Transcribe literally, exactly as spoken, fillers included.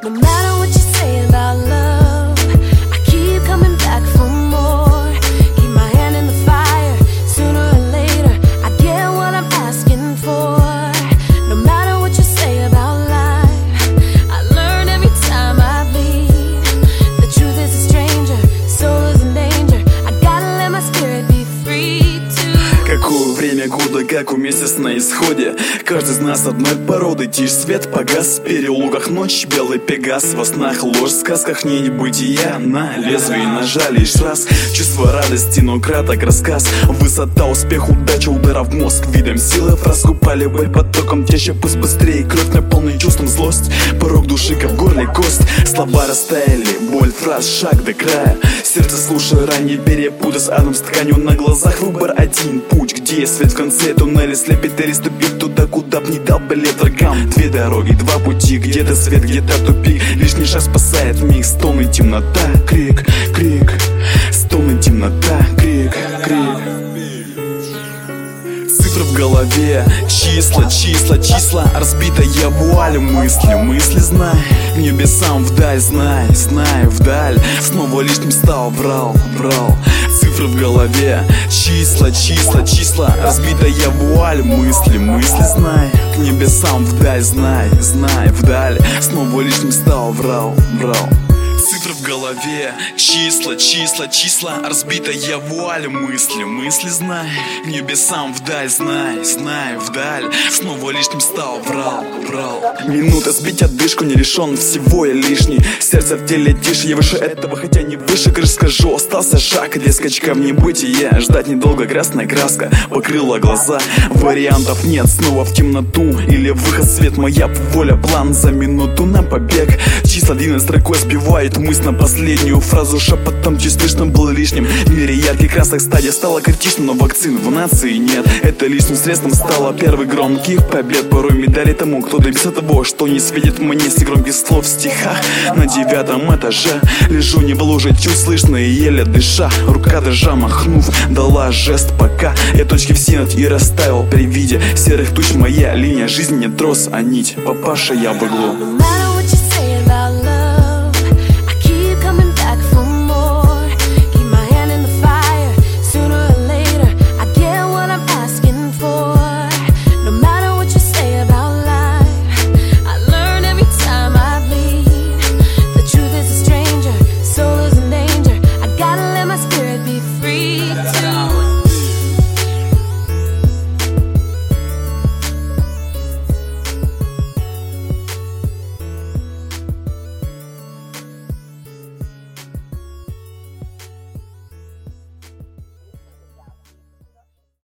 No matter what you say about love, I keep coming back for more. Keep my hand in the fire, sooner or later I get what I'm asking for. No matter what you say about life, I learn every time I bleed. The truth is a stranger, soul is in danger. I gotta let my spirit be free too. Какое время года, как у месяц на исходе. Каждый из нас одной породы. Тишь, свет погас, в переулках ночь, белый пегас. Во снах ложь, в сказках не бытия. На лезвие ножа лишь раз. Чувство радости, но краток рассказ. Высота, успех, удача, удара в мозг. Видом силы раскупали боль потоком теча. Пусть быстрее, кровь наполнит чувством злость. Порог души, как в горле кость. Слова растаяли, боль фраз, шаг до края. Сердце слушая ранее перепутать с адом с тканью на глазах. Выбор один, путь, где свет в конце туннеля слепит или ступит туда, куда б не дал билет врагам. Две дороги, два пути, где-то свет, где-то тупик. Лишний шаг спасает миг, стон и темнота. Крик, крик, стон и темнота. Крик, крик. Цифры в голове, числа, числа, числа. Разбитая вуаль, мысли, мысли, знай. Небесам вдаль, знай, знай, вдаль. Снова лишним стал, врал, врал. Цифры в голове, числа, числа, числа. Разбитая вуаль, мысли, мысли, знай. К небесам вдаль, знай, знай, вдаль. Снова лишним стал, врал, врал. Цифры в голове, числа, числа, числа. Разбитая вуаль, мысли, мысли, знай. К небесам вдаль, знай, знай, вдаль. Снова лишним стал, врал, врал. Минута сбить отдышку, не решен, всего я лишний. Сердце в теле тише, я выше этого, хотя не выше. Крыш скажу, остался шаг для скачка в небытие. Ждать недолго, красная краска покрыла глаза. Вариантов нет, снова в темноту или выход, свет, моя воля, план за минуту на побег. Числа длинной строкой сбивают мысль на последнюю фразу. Шепотом чуть слышно было лишним. В мире ярких красок стадия стала критична, но вакцин в нации нет. Это лишним средством стало первый громких побед. Порой медали тому, кто добился того, что не светит мне с громких слов в стихах. На девятом этаже лежу не в луже, чуть слышно и еле дыша. Рука дрожа, махнув, дала жест пока. Я точки в синод и расставил при виде серых туч. Моя линия жизни не трос, а нить. Папаша, я в иглу.